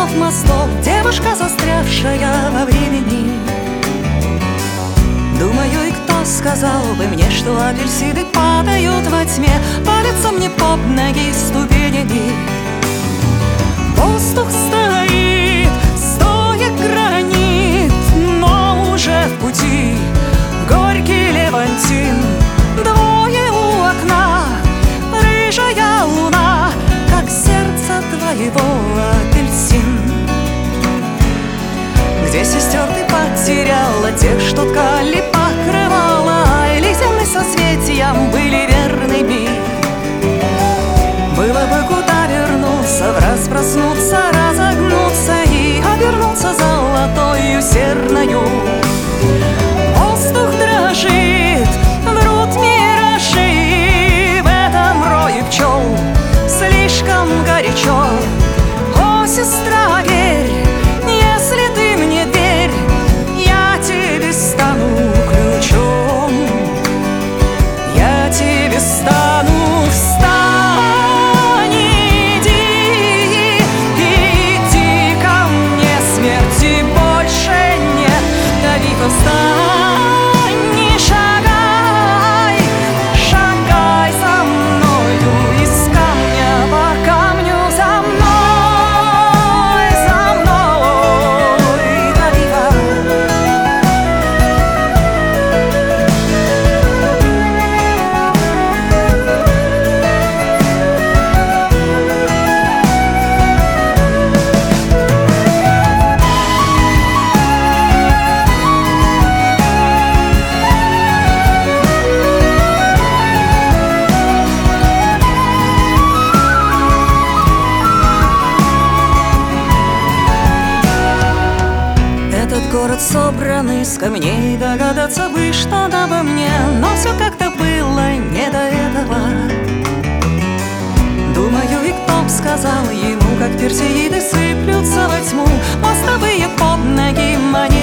домов, мостов, девушка, застрявшая во времени. Думаю, и кто сказал бы мне, что апельсины падают во тьме, палятся мне под ноги ступенями. Воздух стоит, стоя гранит, но уже в пути горький левантин. Двое у окна, рыжая луна, как сердце твоего апельсин. Где сестер ты потеряла, тех, что ткали покрывала, или земли соцветиям были верными? Было бы куда вернуться, враз проснуться, разогнуться и обернуться золотою серною. Воздух дрожит, врут миражи, в этом рое пчел слишком горячо. О, сестра, верь, если ты мне верь, я тебе стану ключом. Я тебе стану. Встань, иди, иди ко мне, смерти больше нет. Дави, встань и шагай, шагай за мною, из камня по камню за мной, за мной. Дави, город собран из камней, догадаться бы, что обо мне, но все как-то было не до этого. Думаю, и кто б сказал ему, как персеиды сыплются во тьму, мостовые под ноги мне.